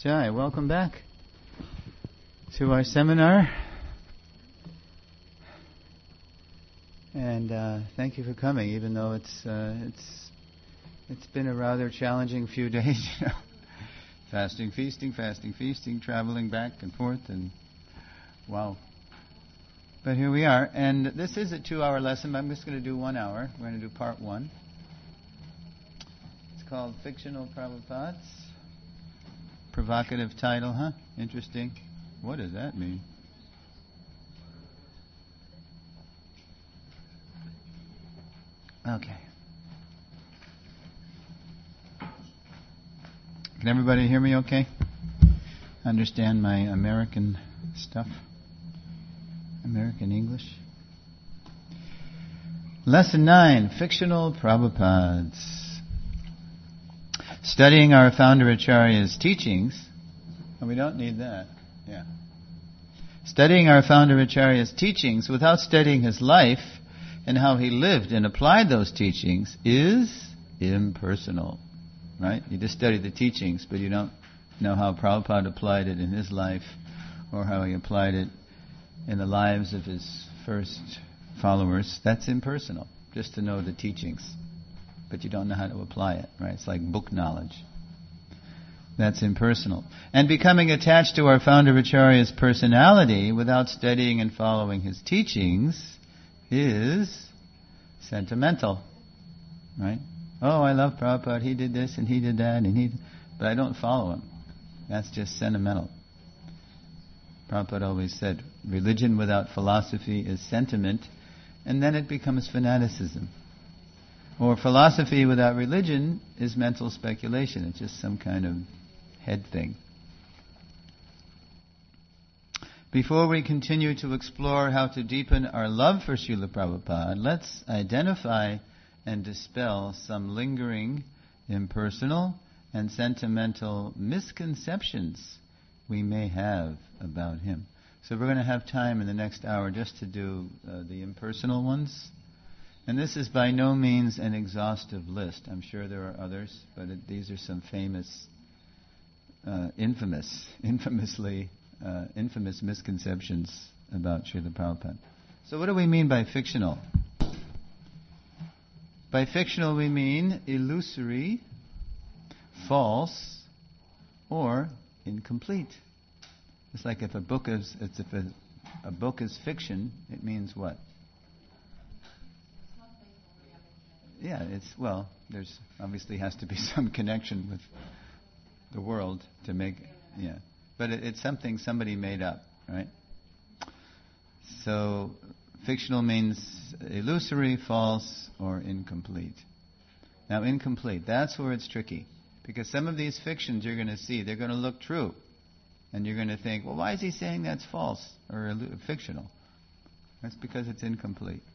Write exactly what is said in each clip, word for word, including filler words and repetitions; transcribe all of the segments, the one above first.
Jai, welcome back to our seminar. And uh, thank you for coming, even though it's uh, it's it's been a rather challenging few days, you know. Fasting, feasting, fasting, feasting, traveling back and forth, and wow. But here we are, and this is a two-hour lesson, but I'm just going to do one hour. We're going to do part one. It's called Fictional Prabhupads. Provocative title, huh? Interesting. What does that mean? Okay. Can everybody hear me okay? Understand my American stuff? American English? Lesson nine, Fictional Prabhupads. Studying our founder Acharya's teachings, and we don't need that, yeah. Studying our founder Acharya's teachings without studying his life and how he lived and applied those teachings is impersonal, right? You just study the teachings, but you don't know how Prabhupada applied it in his life or how he applied it in the lives of his first followers. That's impersonal, just to know the teachings. But you don't know how to apply it, right? It's like book knowledge. That's impersonal. And becoming attached to our founder Acharya's personality without studying and following his teachings is sentimental, right? Oh, I love Prabhupada, he did this and he did that, and he, but I don't follow him. That's just sentimental. Prabhupada always said, religion without philosophy is sentiment, and then it becomes fanaticism. Or philosophy without religion is mental speculation. It's just some kind of head thing. Before we continue to explore how to deepen our love for Srila Prabhupada, let's identify and dispel some lingering, impersonal, and sentimental misconceptions we may have about him. So we're going to have time in the next hour just to do uh, the impersonal ones. And this is by no means an exhaustive list. I'm sure there are others, but it, these are some famous, uh, infamous, infamously, uh, infamous misconceptions about Srila Prabhupada. So what do we mean by fictional? By fictional we mean illusory, false, or incomplete. It's like if a book is, it's if a, a book is fiction, it means what? Yeah, it's, well, there's obviously has to be some connection with the world to make, yeah. But it, it's something somebody made up, right? So, fictional means illusory, false, or incomplete. Now, incomplete, that's where it's tricky. Because some of these fictions you're going to see, they're going to look true. And you're going to think, well, why is he saying that's false or illu- fictional? That's because it's incomplete.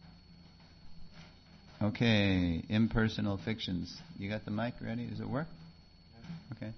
Okay, impersonal fictions. You got the mic ready? Does it work? Okay.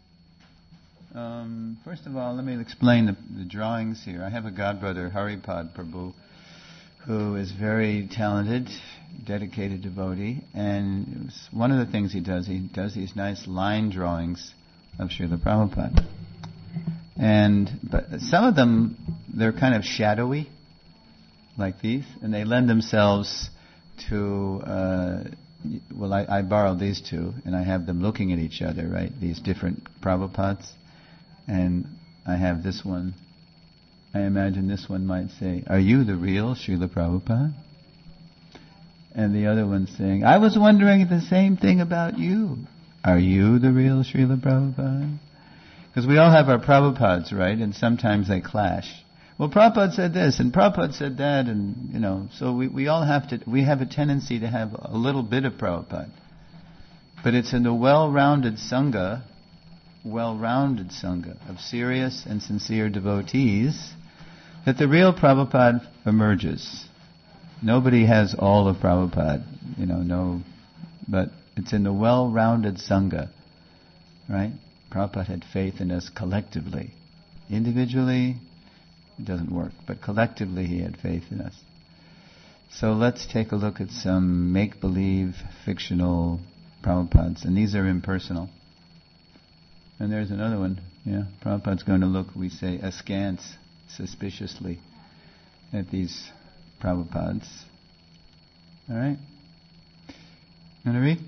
Um, first of all, let me explain the, the drawings here. I have a godbrother, Haripad Prabhu, who is very talented, dedicated devotee, and it was one of the things he does, he does these nice line drawings of Srila Prabhupada. And but some of them, they're kind of shadowy, like these, and they lend themselves to, uh, well, I, I borrowed these two, and I have them looking at each other, right? These different Prabhupads. And I have this one. I imagine this one might say, are you the real Srila Prabhupada? And the other one's saying, I was wondering the same thing about you. Are you the real Srila Prabhupada? Because we all have our Prabhupads, right? And sometimes they clash. Well, Prabhupada said this, and Prabhupada said that, and, you know, so we, we all have to, we have a tendency to have a little bit of Prabhupada. But it's in the well-rounded Sangha, well-rounded Sangha of serious and sincere devotees that the real Prabhupada emerges. Nobody has all of Prabhupada, you know, no, but it's in the well-rounded Sangha, right? Prabhupada had faith in us collectively. Individually, it doesn't work, but collectively he had faith in us. So let's take a look at some make-believe, fictional Prabhupads, and these are impersonal. And there's another one. Yeah, Prabhupada's going to look, we say, askance, suspiciously at these Prabhupads. All right? You want to read?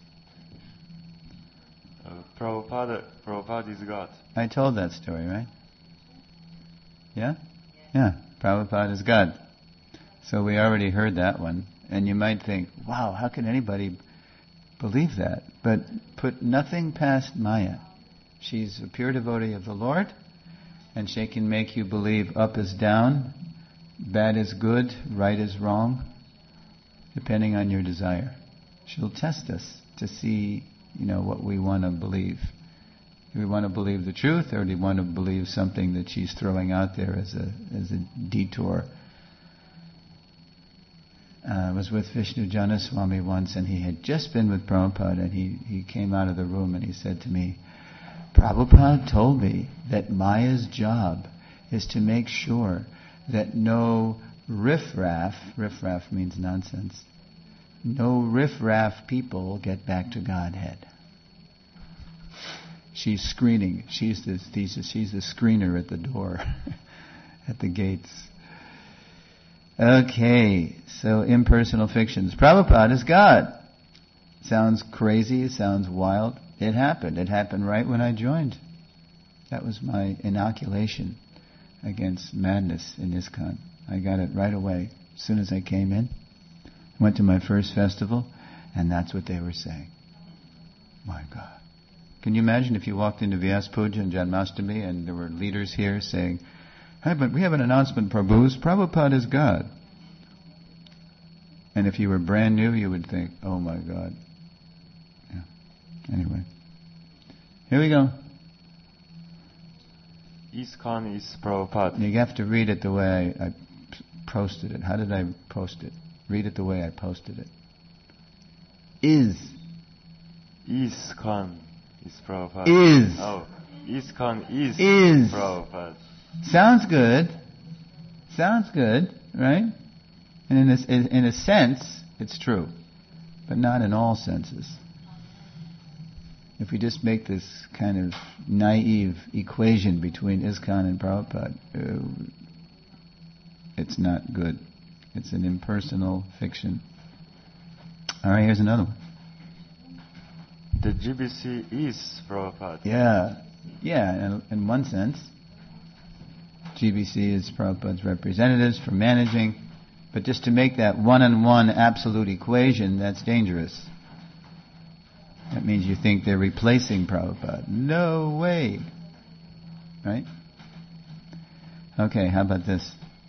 Uh, Prabhupada, Prabhupada is God. I told that story, right? Yeah? Yeah, Prabhupada is God. So we already heard that one. And you might think, wow, how can anybody believe that? But put nothing past Maya. She's a pure devotee of the Lord, and she can make you believe up is down, bad is good, right is wrong, depending on your desire. She'll test us to see, you know, what we want to believe. Do we want to believe the truth, or do we want to believe something that she's throwing out there as a as a detour? Uh, I was with Vishnu Janaswami once, and he had just been with Prabhupada, and he, he came out of the room and he said to me, Prabhupada told me that Maya's job is to make sure that no riffraff, riffraff means nonsense, no riffraff people get back to Godhead. She's screening. She's the, she's the screener at the door, at the gates. Okay, so impersonal fictions. Prabhupada is God. Sounds crazy, sounds wild. It happened. It happened right when I joined. That was my inoculation against madness in ISKCON. I got it right away. As soon as I came in, went to my first festival, and that's what they were saying. My God. Can you imagine if you walked into Vyas Puja and Janmashtami and there were leaders here saying, hey, but we have an announcement, Prabhus, Prabhupada is God. And if you were brand new, you would think, oh my God. Yeah. Anyway. Here we go. ISKCON is Prabhupada. You have to read it the way I, I posted it. How did I post it? Read it the way I posted it. Is. ISKCON is Prabhupada. Is. Oh, ISKCON is, is. Prabhupada. Sounds good. Sounds good, right? And in a, in a sense, it's true. But not in all senses. If we just make this kind of naive equation between ISKCON and Prabhupada, uh, it's not good. It's an impersonal fiction. All right, here's another one. The G B C is Prabhupada. Yeah, yeah, in, in one sense. G B C is Prabhupada's representatives for managing, but just to make that one-on-one absolute equation, that's dangerous. That means you think they're replacing Prabhupada. No way. Right? Okay, how about this?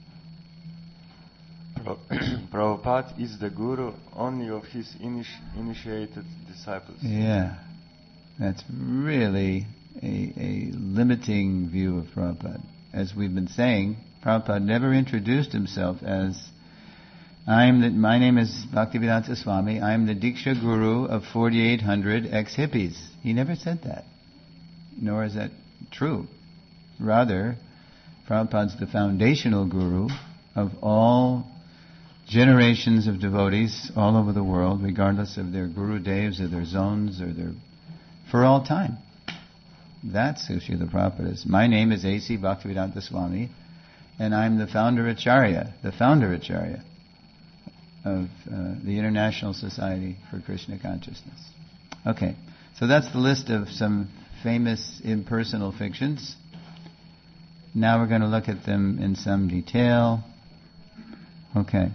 Prabhupada is the guru only of his initi- initiated disciples. Yeah, that's really a, a limiting view of Prabhupada. As we've been saying, Prabhupada never introduced himself as, I'm the, my name is Bhaktivedanta Swami, I'm the Diksha Guru of forty-eight hundred ex-hippies. He never said that. Nor is that true. Rather, Prabhupada's the foundational guru of all generations of devotees all over the world, regardless of their Guru Devs or their zones or their, for all time. That's who Srila Prabhupada is. My name is A C Bhaktivedanta Swami, and I'm the founder Acharya, the founder Acharya of uh, the International Society for Krishna Consciousness. Okay, so that's the list of some famous impersonal fictions. Now we're going to look at them in some detail. Okay.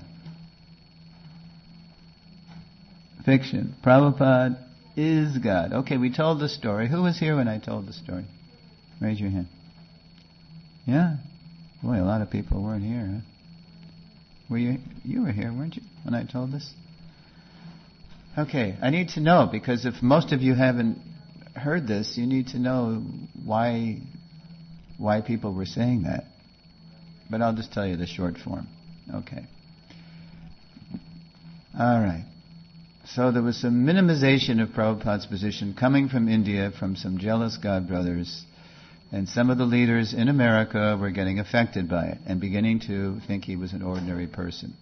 Fiction. Prabhupada is God. Okay, we told the story. Who was here when I told the story? Raise your hand. Yeah? Boy, a lot of people weren't here, huh? Were you? You were here, weren't you, when I told this? Okay, I need to know, because if most of you haven't heard this, you need to know why why people were saying that. But I'll just tell you the short form. Okay. All right. So there was some minimization of Prabhupada's position coming from India, from some jealous God brothers, and some of the leaders in America were getting affected by it and beginning to think he was an ordinary person.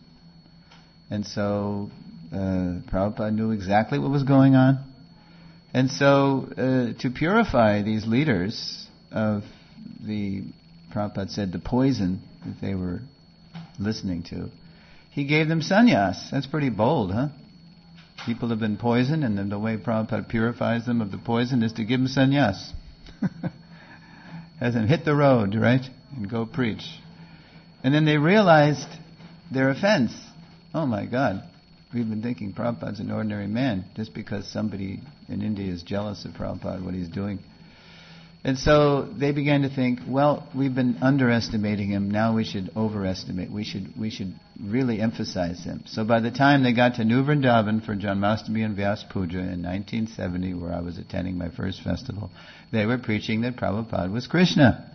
And so uh, Prabhupada knew exactly what was going on, And so, uh, to purify these leaders of the, Prabhupada said, the poison that they were listening to, he gave them sannyas. That's pretty bold, huh? People have been poisoned, and then the way Prabhupada purifies them of the poison is to give them sannyas. Has them hit the road, right? And go preach. And then they realized their offense. Oh my God, we've been thinking Prabhupada's an ordinary man just because somebody in India is jealous of Prabhupada, what he's doing. And so they began to think, well, we've been underestimating him, now we should overestimate. We should we should really emphasize him. So by the time they got to New Vrindavan for Janmashtami and Vyas Puja in nineteen seventy, where I was attending my first festival, they were preaching that Prabhupada was Krishna.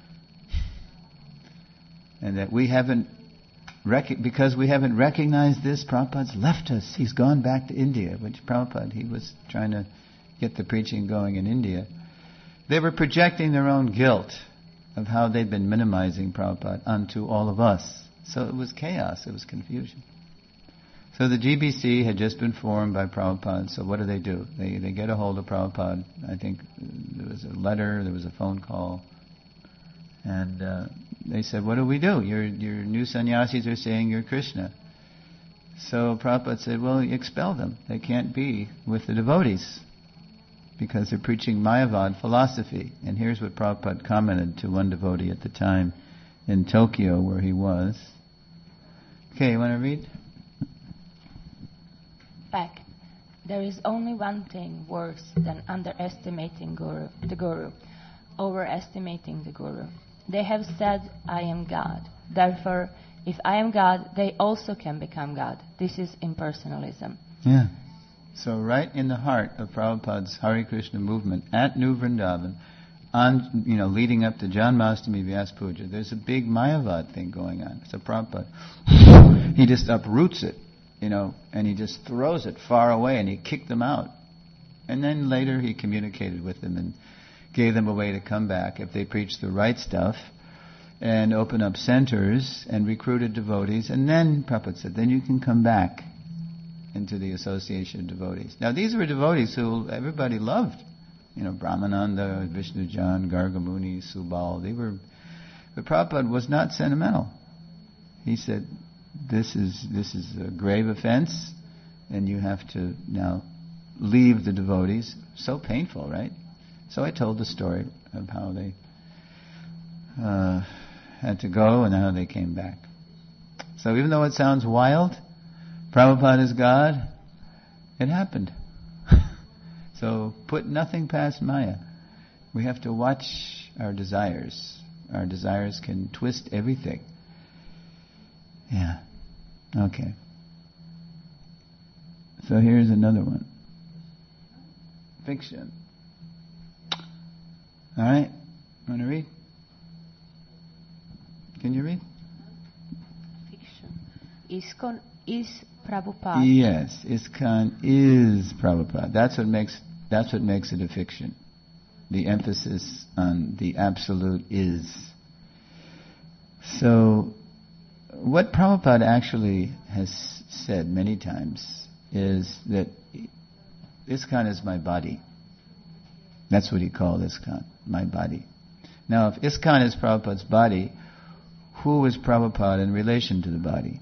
And that we haven't, rec- because we haven't recognized this, Prabhupada's left us. He's gone back to India, which Prabhupada, he was trying to get the preaching going in India. They were projecting their own guilt of how they'd been minimizing Prabhupada onto all of us. So it was chaos, it was confusion. So the G B C had just been formed by Prabhupada, so what do they do? They they get a hold of Prabhupada. I think there was a letter, there was a phone call, and uh, they said, what do we do? Your, your new sannyasis are saying you're Krishna. So Prabhupada said, well, expel them. They can't be with the devotees, because they're preaching Mayavad philosophy. And here's what Prabhupada commented to one devotee at the time in Tokyo where he was. Okay, you want to read? Fact. There is only one thing worse than underestimating guru, the Guru, overestimating the Guru. They have said, I am God. Therefore, if I am God, they also can become God. This is impersonalism. Yeah. So right in the heart of Prabhupada's Hare Krishna movement at New Vrindavan, on, you know, leading up to Janmashtami Vyas Puja, there's a big Mayavad thing going on. So Prabhupada, he just uproots it, you know, and he just throws it far away, and he kicked them out. And then later he communicated with them and gave them a way to come back if they preached the right stuff and open up centers and recruited devotees. And then Prabhupada said, then you can come back into the association of devotees. Now these were devotees who everybody loved. You know, Brahmananda, Vishnujan, Gargamuni, Subal. They were, but Prabhupada was not sentimental. He said, this is this is a grave offense, and you have to now leave the devotees. So painful, right? So I told the story of how they uh, had to go and how they came back. So even though it sounds wild, Prabhupada is God, it happened. So put nothing past Maya. We have to watch our desires. Our desires can twist everything. Yeah. Okay. So here's another one. Fiction. All right. Want to read? Can you read? Fiction. ISKCON is Prabhupada. Yes, ISKCON is Prabhupada. That's what makes that's what makes it a fiction. The emphasis on the absolute is. So, what Prabhupada actually has said many times is that ISKCON is my body. That's what he called ISKCON, my body. Now, if ISKCON is Prabhupada's body, who is Prabhupada in relation to the body?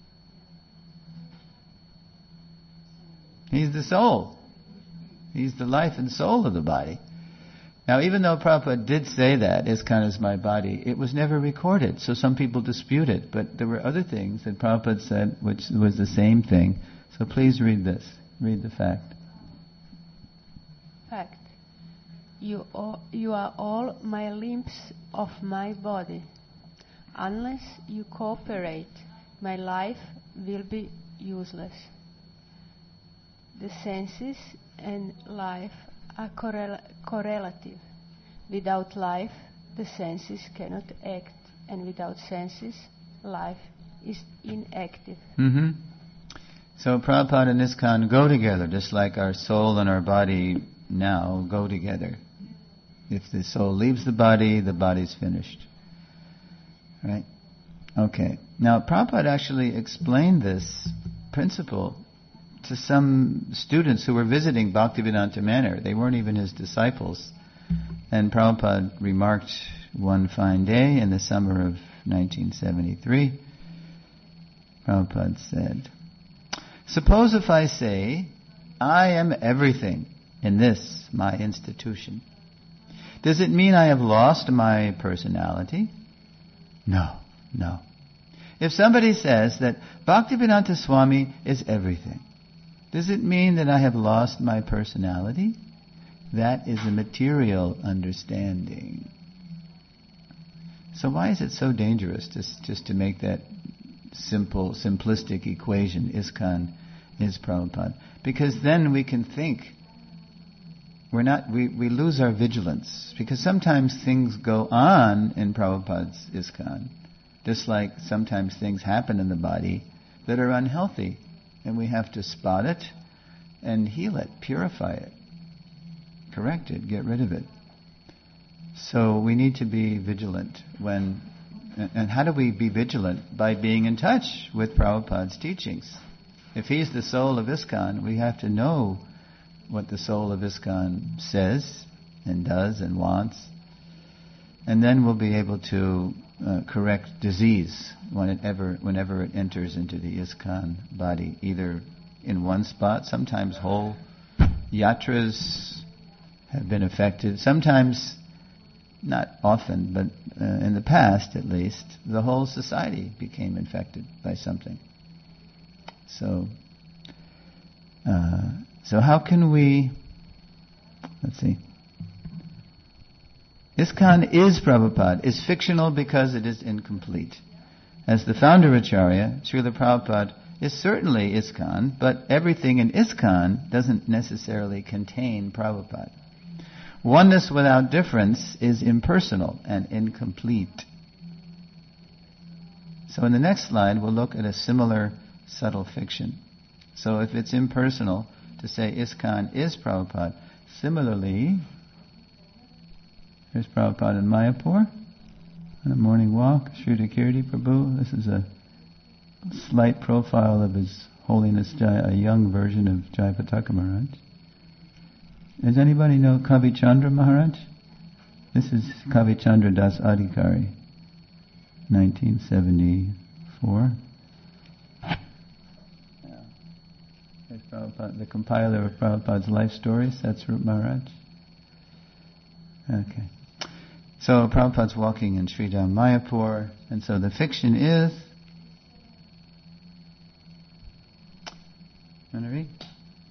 He's the soul. He's the life and soul of the body. Now, even though Prabhupada did say that, ISKCON is my body, it was never recorded, so some people dispute it. But there were other things that Prabhupada said which was the same thing. So please read this. Read the fact. Fact. You, all, you are all my limbs of my body. Unless you cooperate, my life will be useless. The senses and life are correl- correlative. Without life, the senses cannot act, and without senses, life is inactive. Mm-hmm. So Prabhupada and ISKCON go together, just like our soul and our body now go together. If the soul leaves the body, the body's finished. Right? Okay. Now, Prabhupada actually explained this principle to some students who were visiting Bhaktivedanta Manor. They weren't even his disciples. And Prabhupada remarked one fine day in the summer of nineteen seventy-three, Prabhupada said, "Suppose if I say, I am everything in this, my institution. Does it mean I have lost my personality? No, no. If somebody says that Bhaktivedanta Swami is everything, does it mean that I have lost my personality? That is a material understanding." So why is it so dangerous just, just to make that simple, simplistic equation, ISKCON is Prabhupada? Because then we can think, we're not, we, we lose our vigilance. Because sometimes things go on in Prabhupada's ISKCON, just like sometimes things happen in the body that are unhealthy. And we have to spot it and heal it, purify it, correct it, get rid of it. So we need to be vigilant when, and how do we be vigilant? By being in touch with Prabhupada's teachings. If he's the soul of ISKCON, we have to know what the soul of ISKCON says and does and wants. And then we'll be able to uh, correct disease when it ever, whenever it enters into the ISKCON body, either in one spot, sometimes whole yatras have been affected, sometimes not often, but uh, in the past at least, the whole society became infected by something. So, uh, so how can we, let's see, ISKCON is Prabhupada, is fictional because it is incomplete. As the founder Acharya, Srila Prabhupada is certainly ISKCON, but everything in ISKCON doesn't necessarily contain Prabhupada. Oneness without difference is impersonal and incomplete. So in the next slide, we'll look at a similar subtle fiction. So if it's impersonal, to say ISKCON is Prabhupada. Similarly, here's Prabhupada in Mayapur on a morning walk, Srila Kirti Prabhu. This is a slight profile of His Holiness Jai, a young version of Jayapataka Maharaj. Does anybody know Kavi Chandra Maharaj? This is Kavi Chandra Das Adhikari, nineteen seventy-four. Yeah. There's Prabhupada, the compiler of Prabhupada's life stories, Satsvarup Maharaj. Okay. So Prabhupada's walking in Sridham Mayapur, and so the fiction is... Want to read?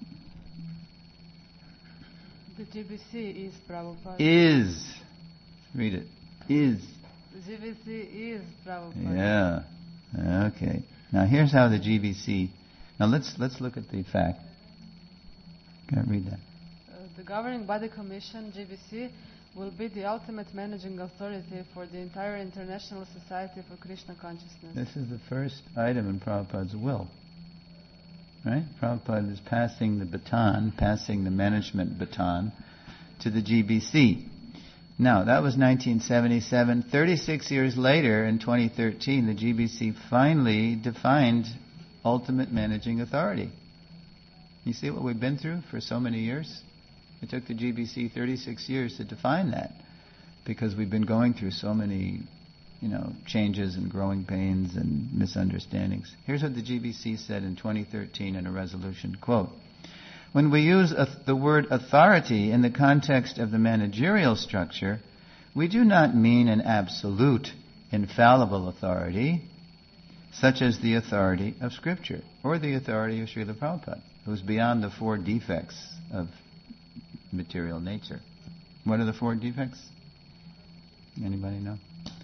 The G B C is Prabhupada. Is. Read it. Is. The G B C is Prabhupada. Yeah. Okay. Now here's how the G B C... Now let's let's look at the fact. Can't read that. Uh, the Governing Body Commission, G B C, will be the ultimate managing authority for the entire International Society for Krishna Consciousness. This is the first item in Prabhupada's will. Right? Prabhupada is passing the baton, passing the management baton to the G B C. Now, that was nineteen seventy-seven. thirty-six years later, in twenty thirteen, the G B C finally defined ultimate managing authority. You see what we've been through for so many years? It took the G B C thirty-six years to define that, because we've been going through so many, you know, changes and growing pains and misunderstandings. Here's what the G B C said in twenty thirteen in a resolution, quote, "When we use uh, the word authority in the context of the managerial structure, we do not mean an absolute, infallible authority, such as the authority of Scripture, or the authority of Srila Prabhupada, who's beyond the four defects of material nature." What are the four defects? Anybody know?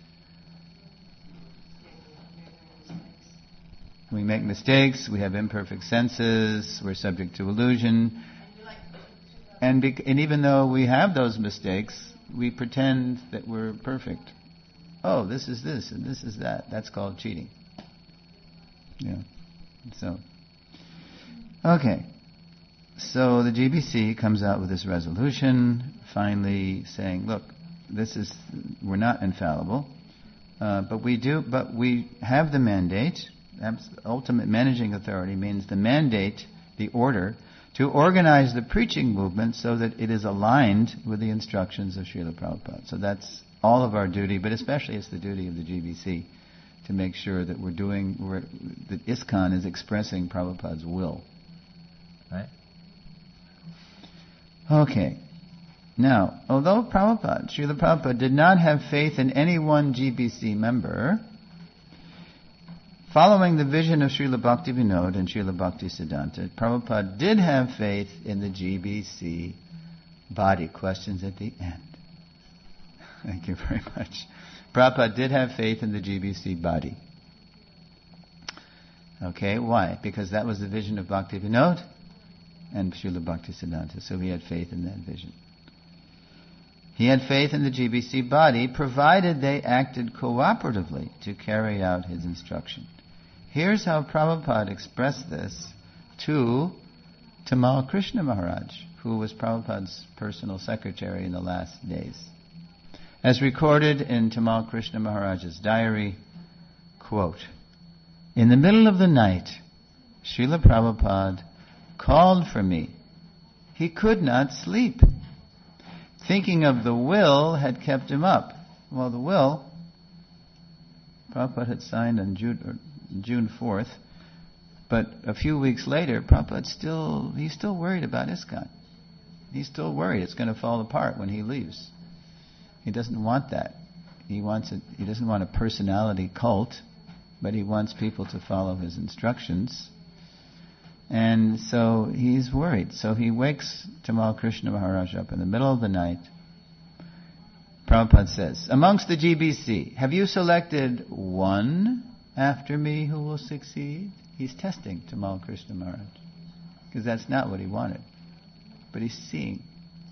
We make mistakes, we have imperfect senses, we're subject to illusion. And, bec- and even though we have those mistakes, we pretend that we're perfect. Oh, this is this and this is that. That's called cheating. Yeah. So, okay. So the G B C comes out with this resolution, finally saying, look, this is, we're not infallible, uh, but we do, but we have the mandate. Ultimate managing authority means the mandate the order, to organize the preaching movement so that it is aligned with the instructions of Srila Prabhupada. So that's all of our duty, but especially it's the duty of the G B C to make sure that we're doing, we're, that ISKCON is expressing Prabhupada's will. Right? Okay. Now, although Prabhupada, Srila Prabhupada did not have faith in any one G B C member, following the vision of Srila Bhaktivinoda and Srila Bhaktisiddhanta, Prabhupada did have faith in the G B C body. Questions at the end. Thank you very much. Prabhupada did have faith in the G B C body. Okay, why? Because that was the vision of Bhaktivinoda and Srila Bhaktisiddhanta, so he had faith in that vision. He had faith in the G B C body, provided they acted cooperatively to carry out his instruction. Here's how Prabhupada expressed this to Tamal Krishna Maharaj, who was Prabhupada's personal secretary in the last days. As recorded in Tamal Krishna Maharaj's diary, quote, "In the middle of the night, Srila Prabhupada called for me. He could not sleep. Thinking of the will had kept him up." Well, the will, Prabhupada had signed on June, or June fourth, but a few weeks later, Prabhupada still, he's still worried about ISKCON. He's still worried it's going to fall apart when he leaves. He doesn't want that. He wants it, he doesn't want a personality cult, but he wants people to follow his instructions. And so he's worried. So he wakes Tamal Krishna Maharaj up in the middle of the night. Prabhupada says, "Amongst the G B C, have you selected one after me who will succeed?" He's testing Tamal Krishna Maharaj, because that's not what he wanted. But he's seeing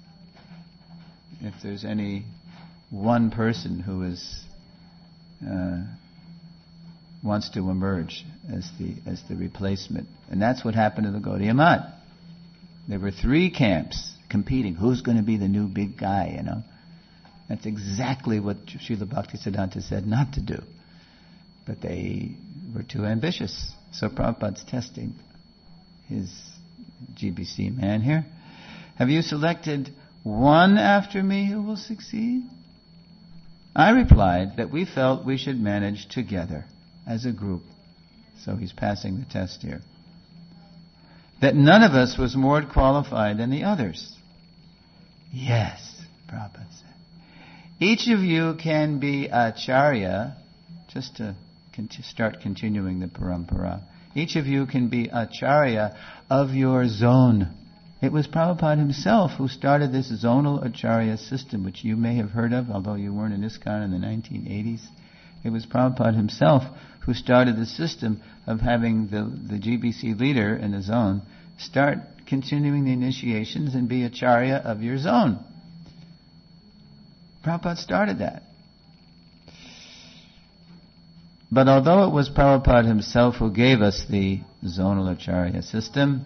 if there's any one person who is uh, wants to emerge as the as the replacement. And that's what happened to the Gaudiya Math. There were three camps competing. Who's going to be the new big guy, you know? That's exactly what Srila Bhaktisiddhanta said not to do. But they were too ambitious. So Prabhupada's testing his G B C man here. Have you selected one after me who will succeed? I replied that we felt we should manage together as a group. So he's passing the test here. That none of us was more qualified than the others. Yes, Prabhupada said. Each of you can be acharya, just to cont- start continuing the parampara. Each of you can be acharya of your zone. It was Prabhupada himself who started this zonal acharya system, which you may have heard of, although you weren't in ISKCON in the nineteen eighties. It was Prabhupada himself who started the system of having the, the G B C leader in the zone start continuing the initiations and be acharya of your zone. Prabhupada started that. But although it was Prabhupada himself who gave us the zonal acharya system,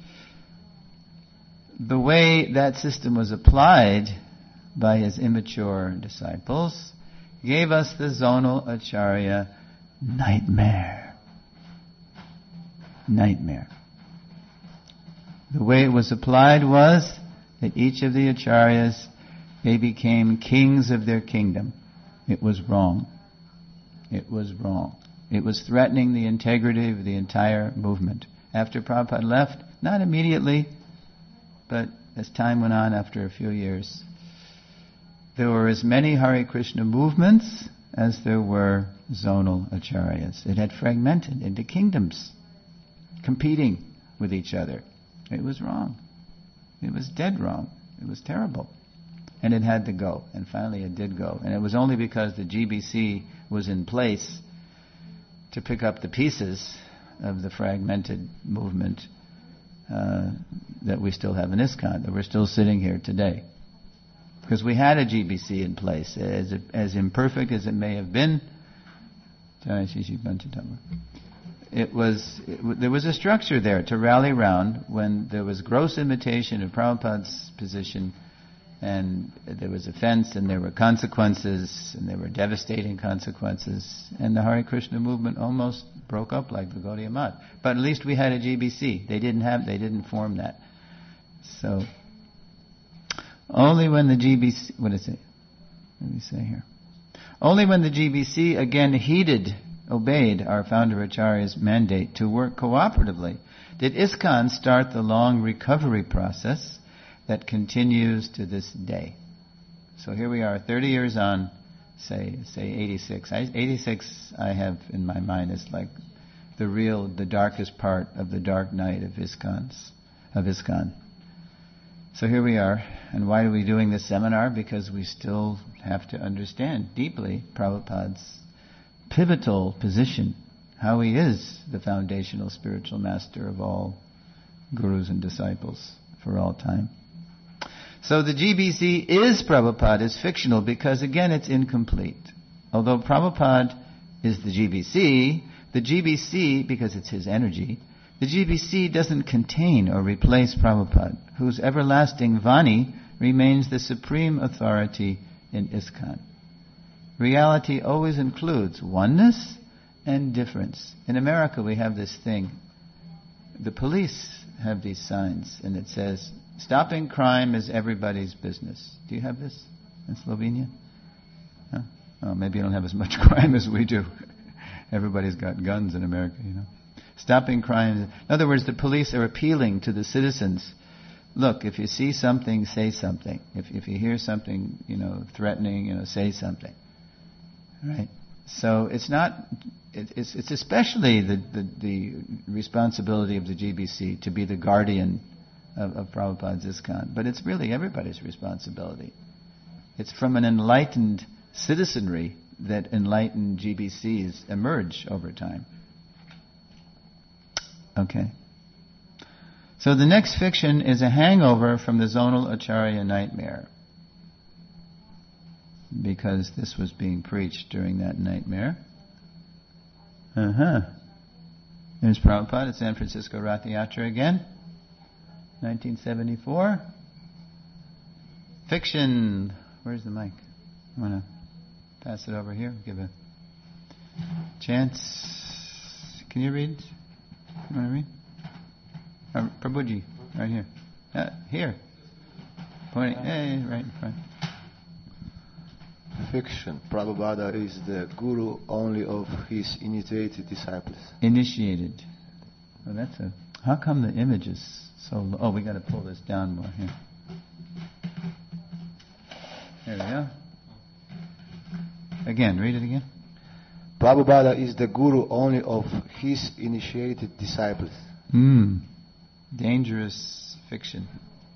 the way that system was applied by his immature disciples gave us the zonal acharya nightmare. Nightmare. The way it was applied was that each of the acharyas, they became kings of their kingdom. It was wrong. It was wrong. It was threatening the integrity of the entire movement. After Prabhupada left, not immediately, but as time went on after a few years, there were as many Hare Krishna movements as there were zonal acharyas. It had fragmented into kingdoms, competing with each other. It was wrong. It was dead wrong. It was terrible. And it had to go. And finally it did go. And it was only because the G B C was in place to pick up the pieces of the fragmented movement uh, that we still have in ISKCON, that we're still sitting here today. Because we had a G B C in place, as as imperfect as it may have been. It was it, there was a structure there to rally round when there was gross imitation of Prabhupada's position And there was offense, and there were consequences, and there were devastating consequences. And the Hare Krishna movement almost broke up like the Gaudiya Math. But at least we had a G B C. They didn't have, they didn't form that. So, only when the G B C, what is it? Let me say here. Only when the G B C again heeded, obeyed our founder Acharya's mandate to work cooperatively did ISKCON start the long recovery process that continues to this day. So here we are, thirty years on, say, say eighty-six. I, eighty-six I have in my mind as like the real, the darkest part of the dark night of ISKCON's, of ISKCON. So here we are. And why are we doing this seminar? Because we still have to understand deeply Prabhupada's pivotal position, how he is the foundational spiritual master of all gurus and disciples for all time. So the G B C is Prabhupada, is fictional because, again, it's incomplete. Although Prabhupada is the G B C, the G B C, because it's his energy, the G B C doesn't contain or replace Prabhupada, whose everlasting Vani remains the supreme authority in ISKCON. Reality always includes oneness and difference. In America we have this thing. The police have these signs, and it says, stopping crime is everybody's business. Do you have this in Slovenia? Huh? Oh, maybe you don't have as much crime as we do. Everybody's got guns in America, you know. Stopping crime. In other words, the police are appealing to the citizens. Look, if you see something, say something. If if you hear something, you know, threatening, you know, say something. Right? So it's not. It, it's it's especially the, the the responsibility of the G B C to be the guardian of, of Prabhupada's ISKCON, but it's really everybody's responsibility. It's from an enlightened citizenry that enlightened G B Cs emerge over time. Okay. So the next fiction is a hangover from the Zonal Acharya nightmare, because this was being preached during that nightmare. Uh-huh. There's Prabhupada at San Francisco Rath Yatra again, nineteen seventy-four. Fiction. Where's the mic? I want to pass it over here. Give a chance. Can you read? You want to read? Uh, Prabhuji, right here. Uh, here. Pointing. Hey, right in front. Fiction. Prabhupada is the guru only of his initiated disciples. Initiated. Well, that's a. How come the image is so low? Oh, we got to pull this down more here. There we go. Again, read it again. Prabhupada is the guru only of his initiated disciples. Hmm. Dangerous fiction.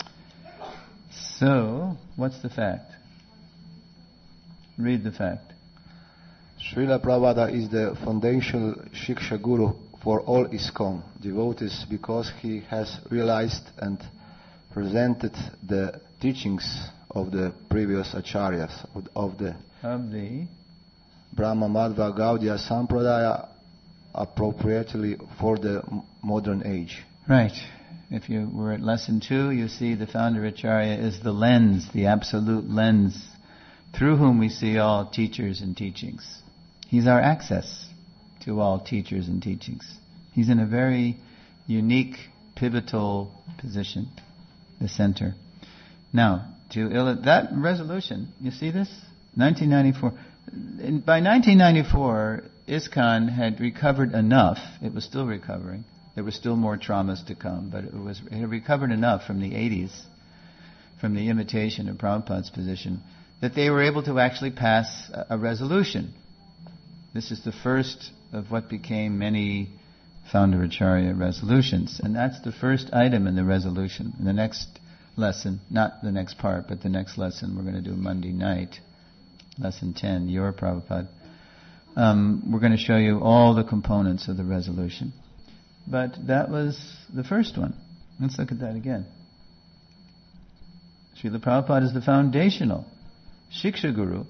So, what's the fact? Read the fact. Srila Prabhupada is the foundational Shiksha Guru for all ISKCON devotees because he has realized and presented the teachings of the previous acharyas, of, of the, of the Brahma Madhva Gaudiya Sampradaya appropriately for the m- modern age. Right. If you were at lesson two, you see the founder Acharya is the lens, the absolute lens, through whom we see all teachers and teachings. He's our access to all teachers and teachings. He's in a very unique, pivotal position, the center. Now, to il- that resolution, you see this? nineteen ninety-four. In, by nineteen ninety-four, ISKCON had recovered enough. It was still recovering. There were still more traumas to come, but it was it had recovered enough from the eighties, from the imitation of Prabhupada's position, that they were able to actually pass a, a resolution. This is the first of what became many founder Acharya resolutions, and that's the first item in the resolution. In the next lesson, not the next part, but the next lesson we're going to do Monday night, lesson ten, your Prabhupada. Um, we're going to show you all the components of the resolution. But that was the first one. Let's look at that again. Srila Prabhupada is the foundational Shiksha Guru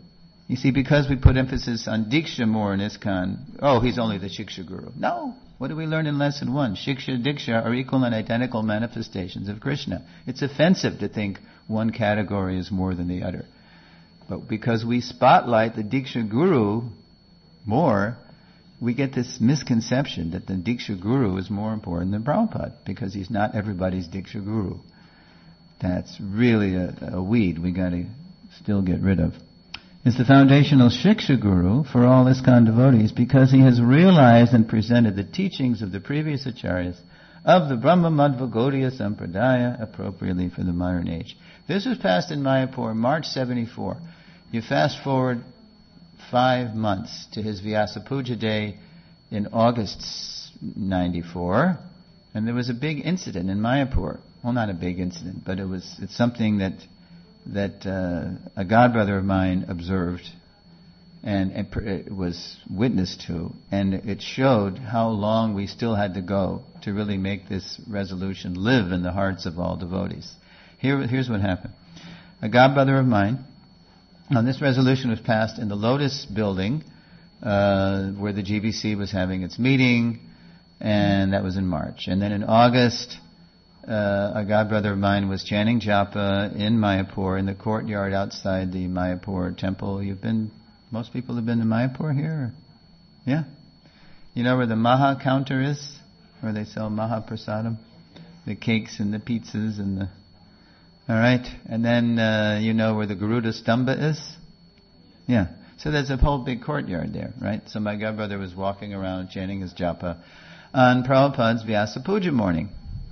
You see, because we put emphasis on Diksha more in ISKCON, oh, he's only the Shiksha Guru. No. What do we learn in lesson one? Shiksha, Diksha are equal and identical manifestations of Krishna. It's offensive to think one category is more than the other. But because we spotlight the Diksha Guru more, we get this misconception that the Diksha Guru is more important than Prabhupada, because he's not everybody's Diksha Guru. That's really a, a weed we got to still get rid of. Is the foundational Shiksha Guru for all ISKCON devotees because he has realized and presented the teachings of the previous acharyas of the Brahma Madhva Gaudiya Sampradaya appropriately for the modern age. This was passed in Mayapur, March seventy-four. You fast forward five months to his Vyasa Puja day in August ninety-four, and there was a big incident in Mayapur. Well, not a big incident, but it was it's something that that uh, a godbrother of mine observed and it, it was witnessed to, and it showed how long we still had to go to really make this resolution live in the hearts of all devotees. Here, here's what happened. A godbrother of mine, now this resolution was passed in the Lotus building uh, where the G B C was having its meeting, and that was in March. And then in August, Uh, a godbrother of mine was chanting japa in Mayapur, in the courtyard outside the Mayapur temple. You've been, most people have been to Mayapur here? Yeah? You know where the Maha counter is? Where they sell Maha Prasadam? The cakes and the pizzas and the... Alright? And then uh, you know where the Garuda Stamba is? Yeah. So there's a whole big courtyard there, right? So my godbrother was walking around chanting his japa on Prabhupada's Vyasa Puja morning.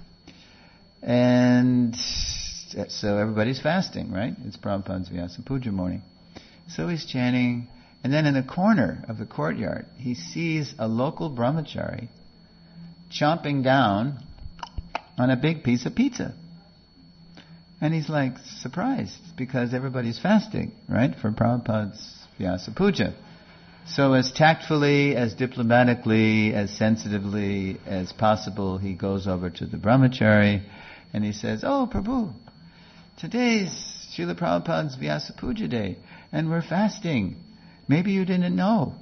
And so everybody's fasting, right? It's Prabhupada's Vyasa Puja morning. So he's chanting, and then in the corner of the courtyard, he sees a local brahmachari chomping down on a big piece of pizza. And he's like surprised, because everybody's fasting, right, for Prabhupada's Vyasa Puja. So as tactfully, as diplomatically, as sensitively as possible, he goes over to the brahmachari and he says, "Oh, Prabhu, today's Srila Prabhupada's Vyasa Puja day, and we're fasting. Maybe you didn't know."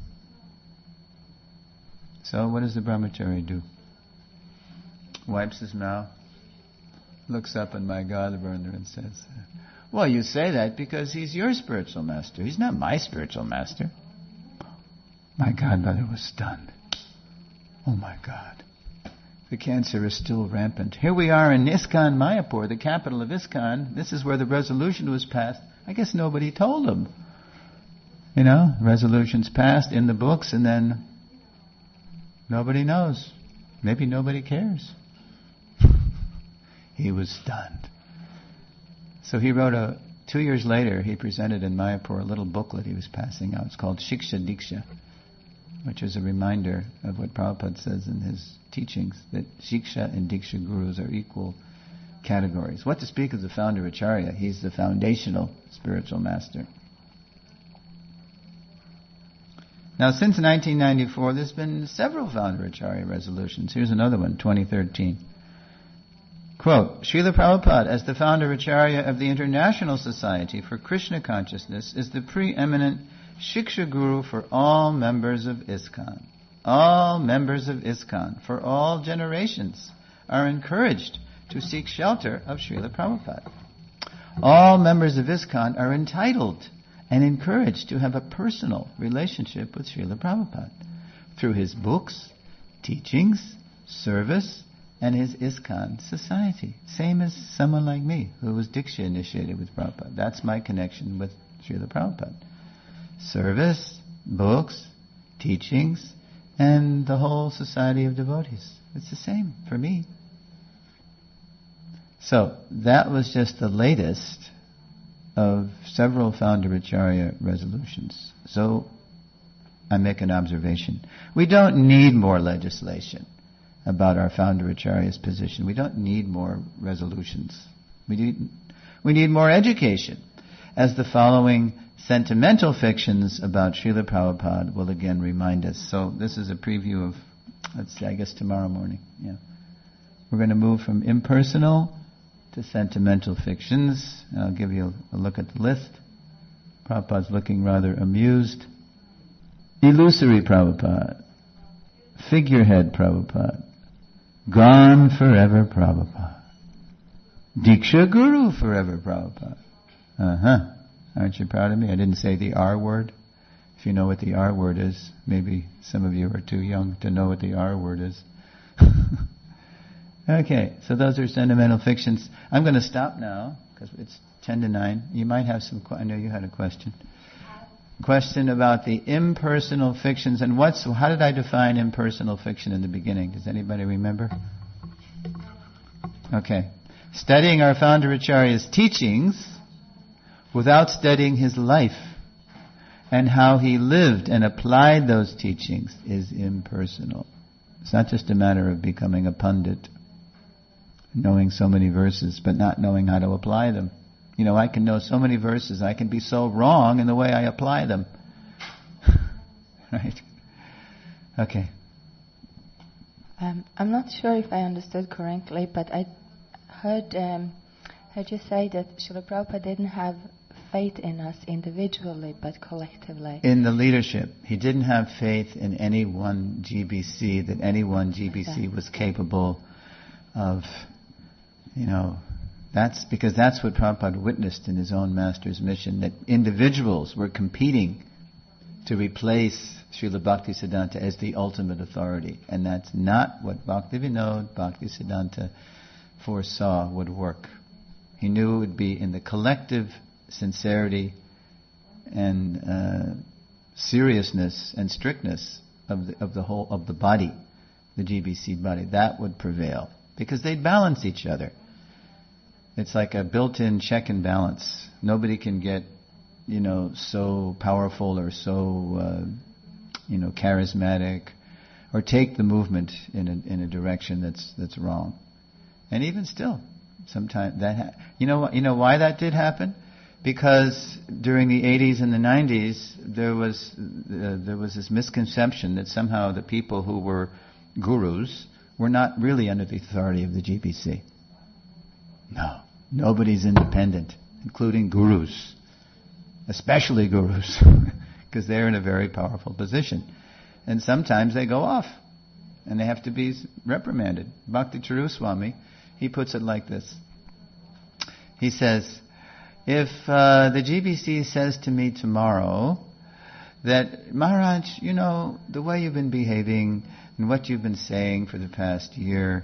So what does the brahmachari do? Wipes his mouth, looks up at my godbrother and says, "Well, you say that because he's your spiritual master. He's not my spiritual master." My godbrother was stunned. Oh my God. The cancer is still rampant. Here we are in ISKCON Mayapur, the capital of ISKCON. This is where the resolution was passed. I guess nobody told him. You know, resolutions passed in the books, and then nobody knows. Maybe nobody cares. He was stunned. So he wrote a, two years later, he presented in Mayapur a little booklet he was passing out. It's called Shiksha Diksha, which is a reminder of what Prabhupada says in his teachings, that Shiksha and Diksha Gurus are equal categories. What to speak of the founder Acharya? He's the foundational spiritual master. Now, since nineteen ninety-four, there's been several founder Acharya resolutions. Here's another one, twenty thirteen. Quote, Srila Prabhupada, as the founder Acharya of the International Society for Krishna Consciousness, is the preeminent Shiksha Guru for all members of ISKCON. All members of ISKCON, for all generations, are encouraged to seek shelter of Srila Prabhupada. All members of ISKCON are entitled and encouraged to have a personal relationship with Srila Prabhupada through his books, teachings, service, and his ISKCON society. Same as someone like me who was Diksha initiated with Prabhupada. That's my connection with Srila Prabhupada. Service, books, teachings, and the whole society of devotees. It's the same for me. So, that was just the latest of several founder Acharya resolutions. So, I make an observation. We don't need more legislation about our founder Acharya's position. We don't need more resolutions. We need, we need more education, as the following sentimental fictions about Srila Prabhupada will again remind us. So this is a preview of, let's see, I guess tomorrow morning. Yeah, we're going to move from impersonal to sentimental fictions. I'll give you a, a look at the list. Prabhupada's looking rather amused. Illusory Prabhupada. Figurehead Prabhupada. Gone forever Prabhupada. Diksha Guru forever Prabhupada. Uh-huh. Aren't you proud of me? I didn't say the R word. If you know what the R word is, maybe some of you are too young to know what the R word is. Okay, so those are sentimental fictions. I'm going to stop now, because it's ten to nine. You might have some, I know you had a question. Question about the impersonal fictions, and what's, how did I define impersonal fiction in the beginning? Does anybody remember? Okay. Studying our founder Acharya's teachings without studying his life and how he lived and applied those teachings is impersonal. It's not just a matter of becoming a pundit, knowing so many verses but not knowing how to apply them. You know, I can know so many verses, I can be so wrong in the way I apply them. Right? Okay. Um, I'm not sure if I understood correctly, but I heard um, heard you say that Srila Prabhupada didn't have faith in us individually, but collectively. In the leadership. He didn't have faith in any one G B C, that any one G B C exactly. was capable of, you know, that's because that's what Prabhupada witnessed in his own master's mission, that individuals were competing to replace Srila Bhaktisiddhanta as the ultimate authority. And that's not what Bhaktivinoda Bhaktisiddhanta foresaw would work. He knew it would be in the collective sincerity and uh, seriousness and strictness of the, of the whole of the body, the G B C body, that would prevail, because they'd balance each other. It's like a built-in check and balance. Nobody can get, you know, so powerful or so, uh, you know, charismatic, or take the movement in a in a direction that's that's wrong. And even still, sometimes that ha- you know you know why that did happen. Because during the eighties and the nineties, there was uh, there was this misconception that somehow the people who were gurus were not really under the authority of the G B C. No, nobody's independent, including gurus, especially gurus, because they're in a very powerful position. And sometimes they go off, and they have to be reprimanded. Bhakti Charuswami, he puts it like this. He says, if uh, the G B C says to me tomorrow that, Maharaj, you know, the way you've been behaving and what you've been saying for the past year,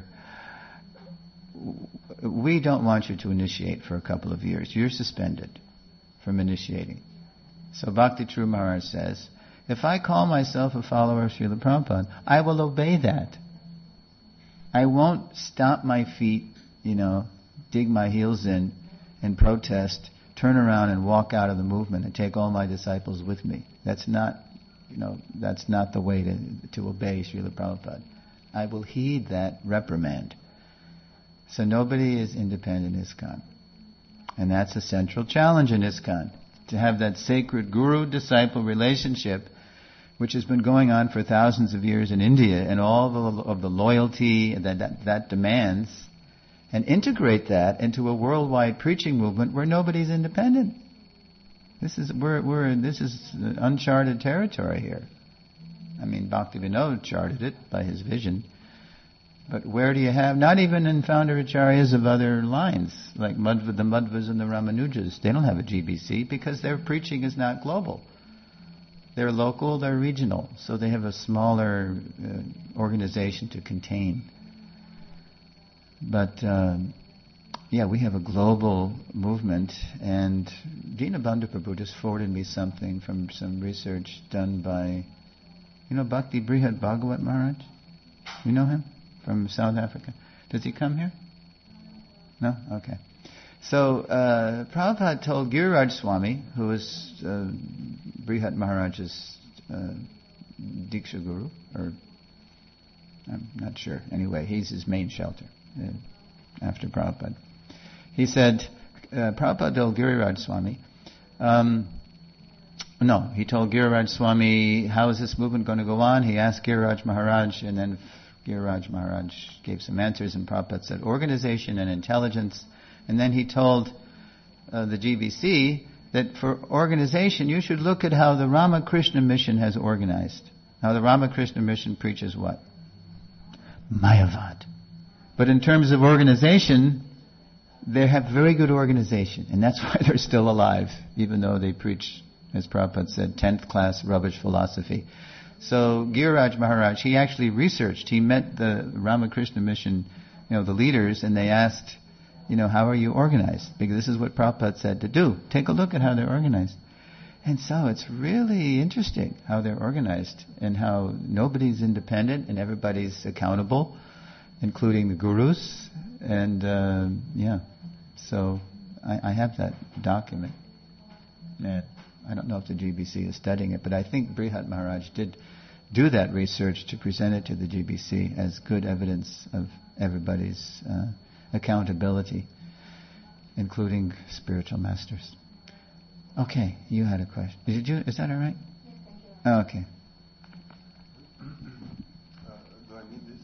we don't want you to initiate for a couple of years. You're suspended from initiating. So Bhakti True Maharaj says, if I call myself a follower of Srila Prabhupada, I will obey that. I won't stomp my feet, you know, dig my heels in and protest, turn around and walk out of the movement and take all my disciples with me. That's not, you know, that's not the way to, to obey Srila Prabhupada. I will heed that reprimand. So nobody is independent in ISKCON. And that's a central challenge in ISKCON, to have that sacred guru-disciple relationship, which has been going on for thousands of years in India, and all the, of the loyalty that, that that demands, and integrate that into a worldwide preaching movement where nobody's independent. This is we're we're this is uncharted territory here. I mean, Bhaktivinoda charted it by his vision, but where do you have? Not even in founder acharyas of other lines like Madhva, the Madhvas and the Ramanujas, they don't have a G B C because their preaching is not global. They're local, they're regional, so they have a smaller uh, organization to contain. But, um, yeah, we have a global movement, and Dinabandhu Prabhu just forwarded me something from some research done by, you know, Bhakti Brihad Bhagawat Maharaj? You know him? From South Africa. Does he come here? No? Okay. So, uh, Prabhupada told Giriraj Swami, who is uh, Brihad Maharaj's uh, Diksha Guru, or I'm not sure. Anyway, he's his main shelter. Uh, after Prabhupada. He said, uh, Prabhupada told Giriraj Swami, um, no, he told Giriraj Swami, how is this movement going to go on? He asked Giriraj Maharaj, and then Giriraj Maharaj gave some answers, and Prabhupada said, organization and intelligence. And then he told uh, the G B C that for organization, you should look at how the Ramakrishna Mission has organized. Now, the Ramakrishna Mission preaches what? Mayavad. But in terms of organization, they have very good organization, and that's why they're still alive, even though they preach, as Prabhupada said, tenth class rubbish philosophy. So Giriraj Maharaj, he actually researched. He met the Ramakrishna Mission, you know, the leaders, and they asked, you know, how are you organized? Because this is what Prabhupada said to do. Take a look at how they're organized. And so it's really interesting how they're organized and how nobody's independent and everybody's accountable, including the gurus. And, uh, yeah, so I, I have that document. Yeah. I don't know if the G B C is studying it, but I think Brihat Maharaj did do that research to present it to the G B C as good evidence of everybody's uh, accountability, including spiritual masters. Okay, you had a question. Did you? Is that all right? Yes, thank you. Oh, okay. Uh, do I need this?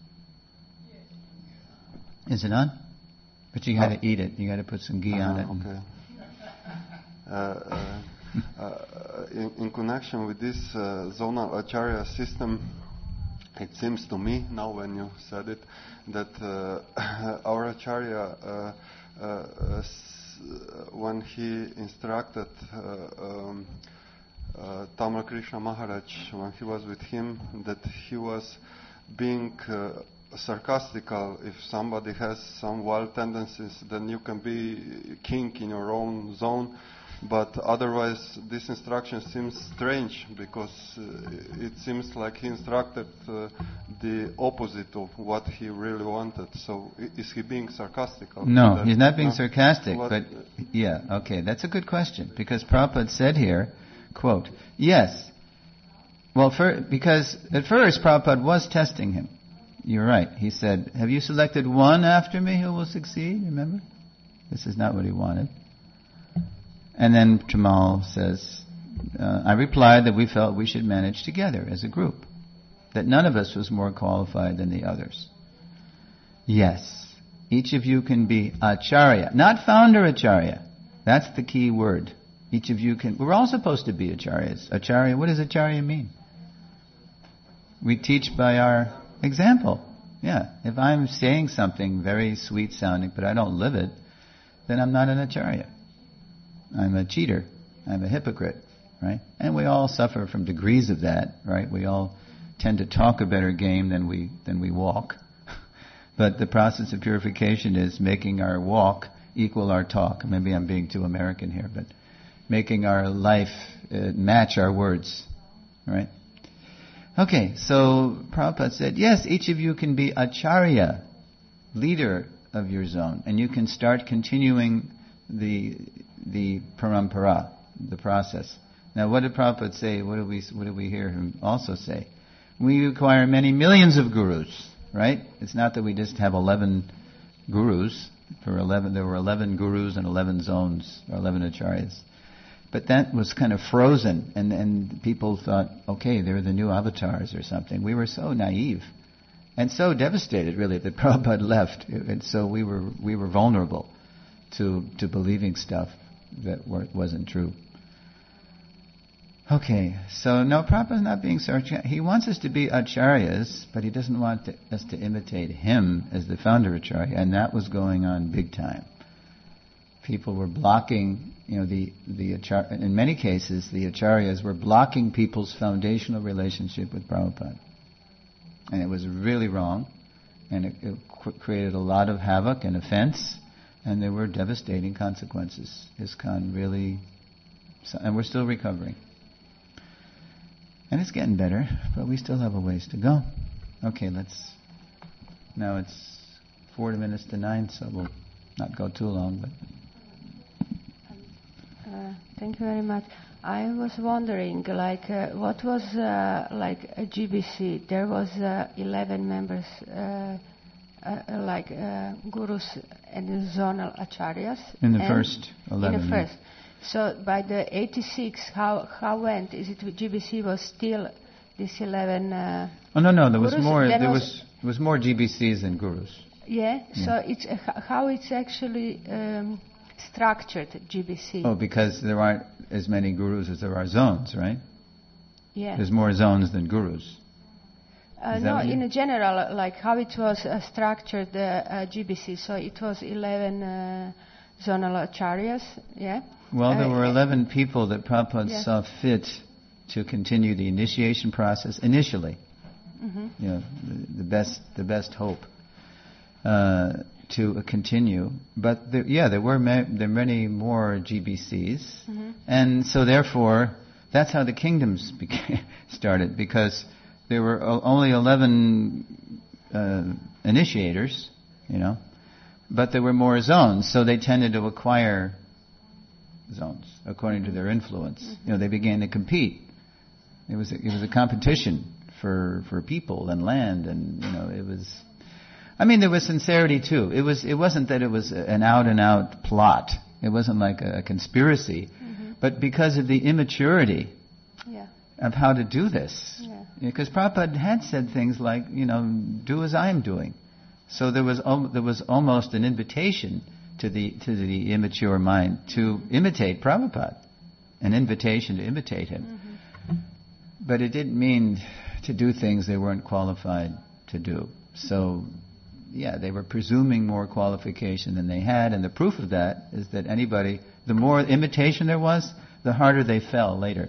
Is it on? But you got to eat it. You got to put some ghee uh, on it. Okay. Uh, uh, uh, in, in connection with this uh, zonal acharya system, it seems to me, now when you said it, that uh, our acharya, uh, uh, s- when he instructed uh, um, uh, Tamil Krishna Maharaj, when he was with him, that he was being uh, sarcastical. If somebody has some wild tendencies, then you can be king in your own zone. But otherwise, this instruction seems strange, because uh, it seems like he instructed uh, the opposite of what he really wanted. So i- is he being sarcastic? No, That- he's not being no? sarcastic, What- but yeah, okay, that's a good question, because Prabhupada said here, quote, yes, well, for, because at first Prabhupada was testing him. You're right. He said, have you selected one after me who will succeed? Remember? This is not what he wanted. And then Tamal says, uh, I replied that we felt we should manage together as a group, that none of us was more qualified than the others. Yes, each of you can be acharya, not founder acharya. That's the key word. Each of you can, we're all supposed to be acharyas. Acharya, what does acharya mean? We teach by our example. Yeah, if I'm saying something very sweet sounding, but I don't live it, then I'm not an acharya. I'm a cheater. I'm a hypocrite, right? And we all suffer from degrees of that, right? We all tend to talk a better game than we than we walk. But the process of purification is making our walk equal our talk. Maybe I'm being too American here, but making our life uh, match our words, right? Okay, so Prabhupada said, yes, each of you can be acharya, leader of your zone, and you can start continuing the the parampara, the process. Now, what did Prabhupada say? What did we what did we hear him also say? We require many millions of gurus, right? It's not that we just have eleven gurus. For eleven, there were eleven gurus and eleven zones, or eleven acharyas. But that was kind of frozen, and, and people thought, okay, they're the new avatars or something. We were so naive and so devastated, really, that Prabhupada left, and so we were we were vulnerable to to believing stuff that were, wasn't true. Okay, so no, Prabhupada's not being sarcastic. He wants us to be acharyas, but he doesn't want to, us to imitate him as the founder acharya, and that was going on big time. People were blocking, you know, the the achar- in many cases the acharyas were blocking people's foundational relationship with Prabhupada, and it was really wrong, and it, it qu- created a lot of havoc and offense, and there were devastating consequences. ISKCON really, so, and we're still recovering, and it's getting better, but we still have a ways to go. Okay, let's. Now it's four minutes to nine, so we'll not go too long, but. Uh, thank you very much. I was wondering, like, uh, what was uh, like a G B C? There was uh, eleven members, uh, uh, like uh, gurus and zonal acharyas. In the and first eleven. In the yeah. first. So by the eighty-six, how how went? Is it G B C was still this eleven? Uh, Oh no no, there was gurus? more. Then There was- was there was more G B Cs than gurus. Yeah. Yeah. So it's uh, h- how it's actually um, structured G B C. Oh, because there aren't as many gurus as there are zones, right? Yeah. There's more zones than gurus. Uh, Is that no, what you- in general, like how it was uh, structured, uh, uh, G B C. So it was eleven uh, zonal acharyas, yeah? Well, there Uh, were eleven people that Prabhupada yeah. saw fit to continue the initiation process initially. Mhm. You know, the, the best, the best hope uh, to uh, continue. But there, yeah, there were ma- there were many more G B Cs, Mhm. and so therefore, that's how the kingdoms became started, because there were o- only eleven uh, initiators, you know, but there were more zones, so they tended to acquire zones according to their influence. Mm-hmm. You know, they began to compete. It was a, it was a competition for for people and land, and you know, it was. I mean, there was sincerity too. It was it wasn't that it was an out and out plot. It wasn't like a, a conspiracy, Mhm. but because of the immaturity Yeah. of how to do this. Yeah. Because Prabhupada had said things like, you know, do as I am doing. So there was al- there was almost an invitation to the to the immature mind to imitate Prabhupada, an invitation to imitate him. Mm-hmm. But it didn't mean to do things they weren't qualified to do. So, yeah, they were presuming more qualification than they had, and the proof of that is that anybody, the more imitation there was, the harder they fell later.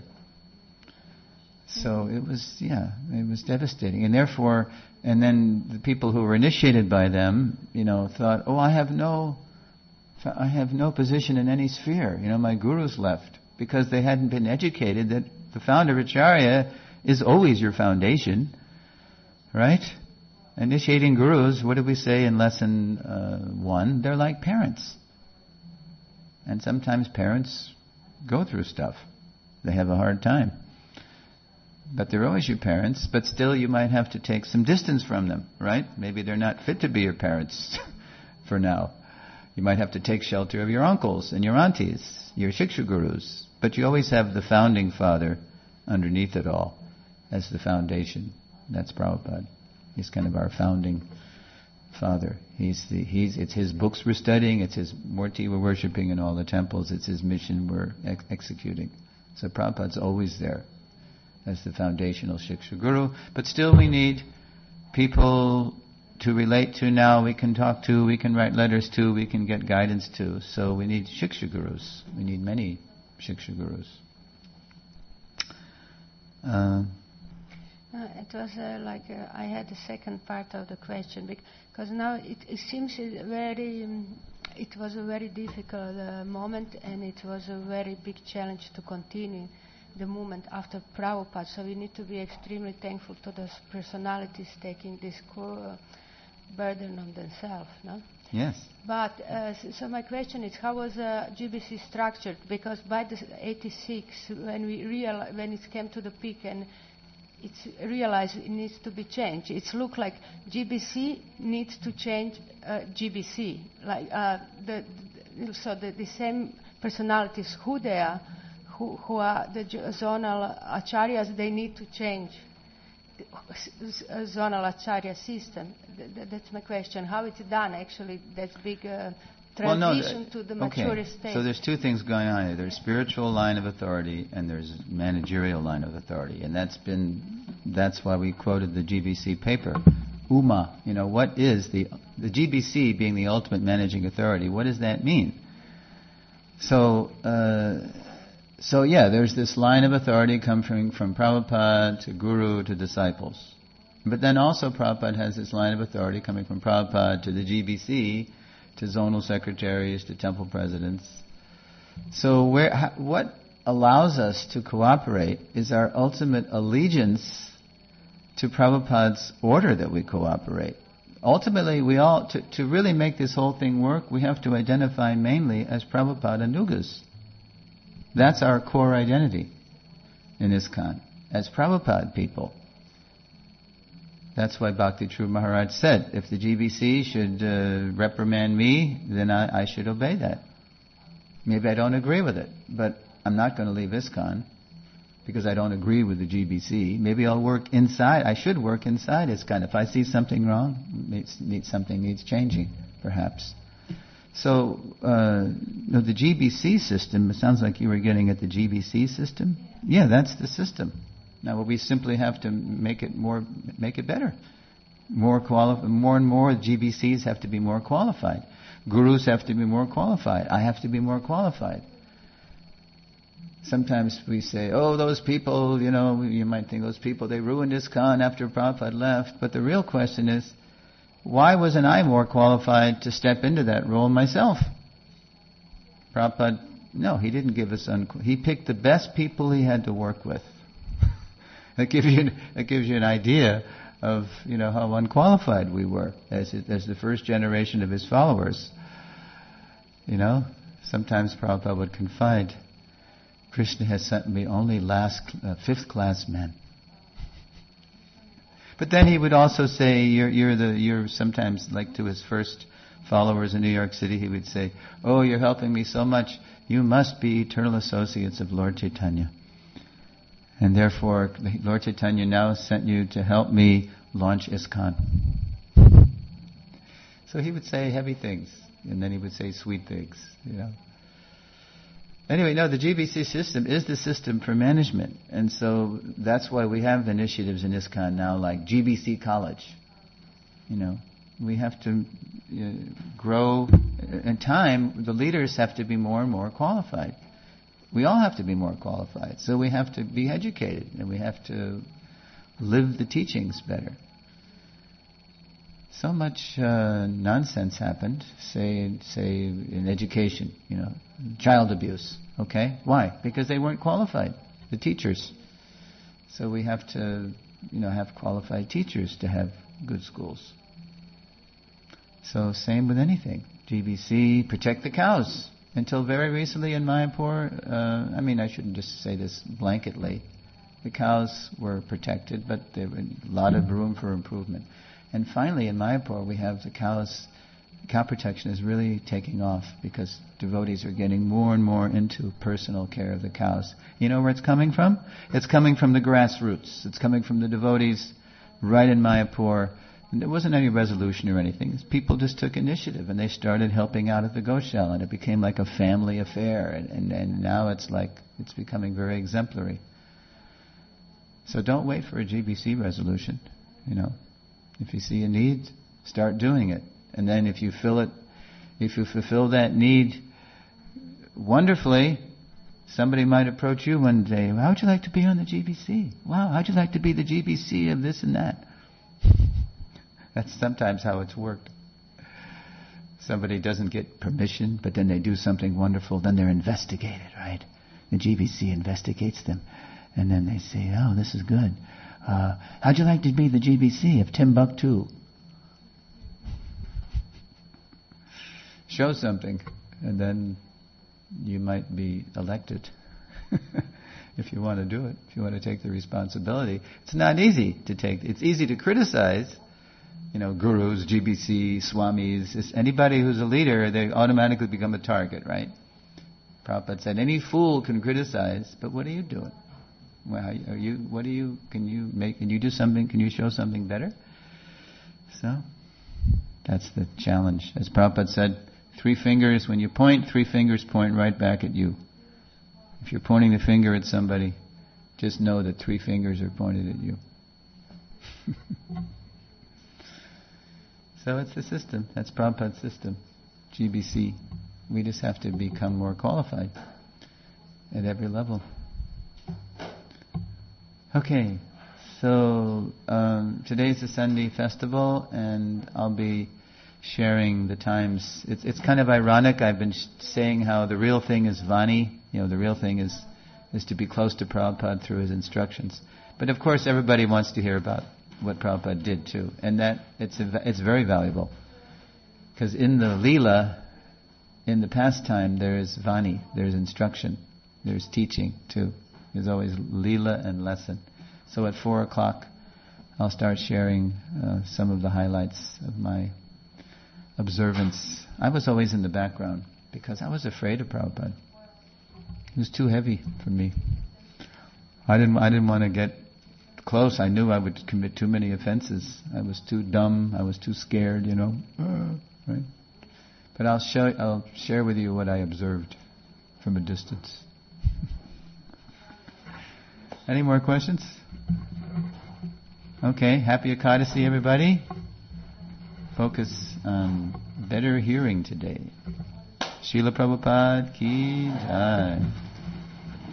So it was, yeah, it was devastating. And therefore, and then the people who were initiated by them, you know, thought, oh, I have no, I have no position in any sphere. You know, my guru's left. Because they hadn't been educated that the founder Acharya is always your foundation, right? Initiating gurus, what did we say in lesson uh, one? They're like parents. And sometimes parents go through stuff. They have a hard time. But they're always your parents, but still you might have to take some distance from them, right? Maybe they're not fit to be your parents for now. You might have to take shelter of your uncles and your aunties, your Shiksha gurus. But you always have the founding father underneath it all as the foundation. That's Prabhupada. He's kind of our founding father. He's the, he's, it's his books we're studying, it's his Murti we're worshipping in all the temples, it's his mission we're ex- executing. So Prabhupada's always there as the foundational Shiksha guru. But still we need people to relate to now, we can talk to, we can write letters to, we can get guidance to. So we need Shiksha gurus. We need many Shiksha gurus. Uh, Uh, it was uh, like uh, I had the second part of the question because now it, it seems it very. Um, it was a very difficult uh, moment, and it was a very big challenge to continue the movement after Prabhupada. So we need to be extremely thankful to those personalities taking this core uh, burden on themselves, no? yes. But uh, s- so my question is, how was uh, G B C structured? Because by the eighty-six, when we real when it came to the peak and it's realized it needs to be changed. It's look like G B C needs to change uh, G B C. Like uh, the, the so the, the same personalities who they are, who, who are the j- zonal acharyas, they need to change the s- s- zonal acharya system. Th- th- that's my question. How it's done actually? That's big uh, Well, no, transition th- to the okay. mature state. So there's two things going on here. There's spiritual line of authority and there's managerial line of authority. And that's been, that's why we quoted the G B C paper. UMA, you know, what is the, the G B C being the ultimate managing authority, what does that mean? So, uh, so yeah, there's this line of authority coming from Prabhupada to Guru to disciples. But then also Prabhupada has this line of authority coming from Prabhupada to the G B C, to zonal secretaries, to temple presidents. So where, ha, what allows us to cooperate is our ultimate allegiance to Prabhupada's order that we cooperate. Ultimately, we all, to, to really make this whole thing work, we have to identify mainly as Prabhupada Nugas. That's our core identity in ISKCON, as Prabhupada people. That's why Bhakti True Maharaj said, if the G B C should uh, reprimand me, then I, I should obey that. Maybe I don't agree with it, but I'm not going to leave ISKCON because I don't agree with the G B C. Maybe I'll work inside. I should work inside ISKCON. If I see something wrong, needs, needs, something needs changing, perhaps. So, uh, no, the G B C system, it sounds like you were getting at the G B C system. Yeah, that's the system. Now, we simply have to make it more, make it better. More quali- more and more G B Cs have to be more qualified. Gurus have to be more qualified. I have to be more qualified. Sometimes we say, oh, those people, you know, you might think those people, they ruined ISKCON after Prabhupada left. But the real question is, why wasn't I more qualified to step into that role myself? Prabhupada, no, he didn't give us, un- he picked the best people he had to work with. That gives you, that gives you an idea of, you know, how unqualified we were as as the first generation of his followers. You know, sometimes Prabhupada would confide, Krishna has sent me only last, uh, fifth class men. But then he would also say, you're, you're the, you're sometimes, like to his first followers in New York City, he would say, oh, you're helping me so much, you must be eternal associates of Lord Chaitanya. And therefore, Lord Chaitanya now sent you to help me launch ISKCON. So he would say heavy things, and then he would say sweet things, you know. Anyway, no, the G B C system is the system for management. And so that's why we have initiatives in ISKCON now like G B C College. You know, we have to uh, grow. In time, the leaders have to be more and more qualified. We all have to be more qualified. So we have to be educated and we have to live the teachings better. So much uh, nonsense happened, say, say in education, you know, child abuse. Okay, why? Because they weren't qualified, the teachers. So we have to, you know, have qualified teachers to have good schools. So same with anything. G B C, protect the cows. Until very recently in Mayapur, uh, I mean, I shouldn't just say this blanketly. The cows were protected, but there was a lot of room for improvement. And finally, in Mayapur, we have the cows. Cow protection is really taking off because devotees are getting more and more into personal care of the cows. You know where it's coming from? It's coming from the grassroots. It's coming from the devotees right in Mayapur. And there wasn't any resolution or anything. People just took initiative and they started helping out at the Goshala, and it became like a family affair. And, and, and now it's like, it's becoming very exemplary. So don't wait for a G B C resolution, you know. If you see a need, start doing it. And then if you fill it, if you fulfill that need wonderfully, somebody might approach you one day, how would you like to be on the G B C? Wow, how'd you like to be the G B C of this and that? That's sometimes how it's worked. Somebody doesn't get permission, but then they do something wonderful, then they're investigated, right? The G B C investigates them. And then they say, oh, this is good. Uh, how'd you like to be the G B C of Timbuktu? Show something, and then you might be elected. If you want to do it, if you want to take the responsibility. It's not easy to take. It's easy to criticize, you know, gurus, G B C, swamis. It's anybody who's a leader, they automatically become a target, right? Prabhupada said, any fool can criticize, but what are you doing? Well, are you? What do you? Can you make? Can you do something? Can you show something better? So, that's the challenge. As Prabhupada said, three fingers. When you point, three fingers point right back at you. If you're pointing the finger at somebody, just know that three fingers are pointed at you. So it's the system. That's Prabhupada's system. G B C. We just have to become more qualified at every level. Okay, so um, today's the Sunday festival, and I'll be sharing the times. It's it's kind of ironic. I've been sh- saying how the real thing is Vani. You know, the real thing is is to be close to Prabhupada through his instructions. But of course, everybody wants to hear about what Prabhupada did too, and that it's a, it's very valuable. Because in the Leela, in the pastime, there is Vani, there's instruction, there's teaching too. There's always Leela and lesson. So at four o'clock, I'll start sharing uh, some of the highlights of my observance. I was always in the background because I was afraid of Prabhupada. It was too heavy for me. I didn't. I didn't want to get close. I knew I would commit too many offenses. I was too dumb. I was too scared. You know, uh, right? But I'll show, I'll share with you what I observed from a distance. Any more questions? Okay, happy Ekadasi, everybody. Focus on better hearing today. Srila Prabhupada ki jai.